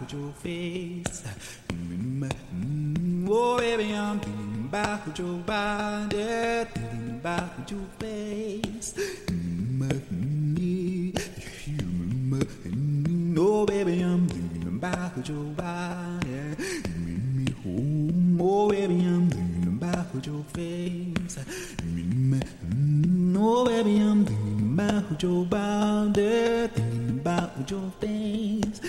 about your face. Oh, baby, I'm thinking about your body, thinking about your face. Oh, baby, I'm thinking about your body. Oh, baby, I'm thinking about your face. Oh, baby, I'm thinking about your body, thinking about your face.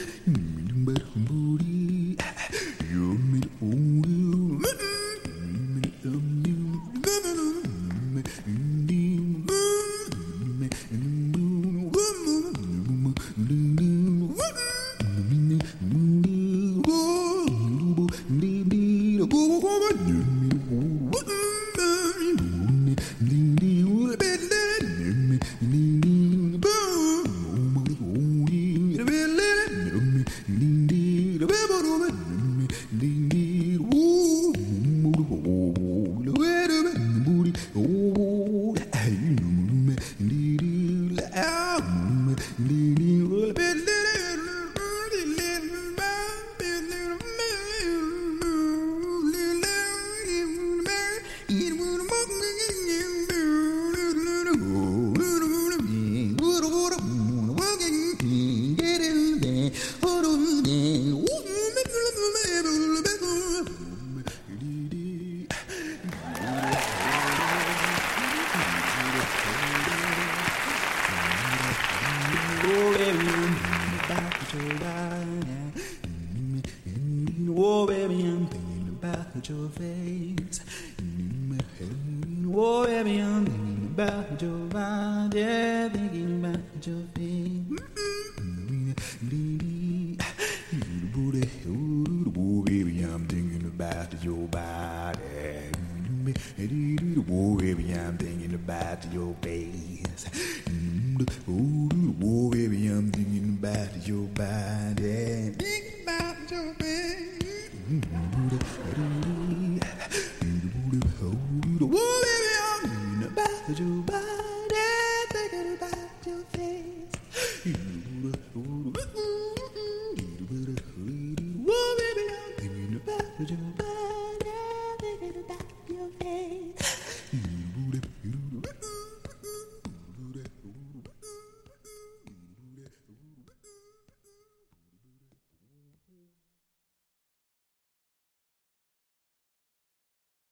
Oh, baby, I'm thinking about your face. Oh, baby, I'm thinking about your body, thinking about your face. Oh, baby, I'm thinking about your body. Oh, baby, I'm thinking about your face. Oh, baby, I'm thinking about your body. Thinking about your face. Oh, baby, I'm thinking about your body.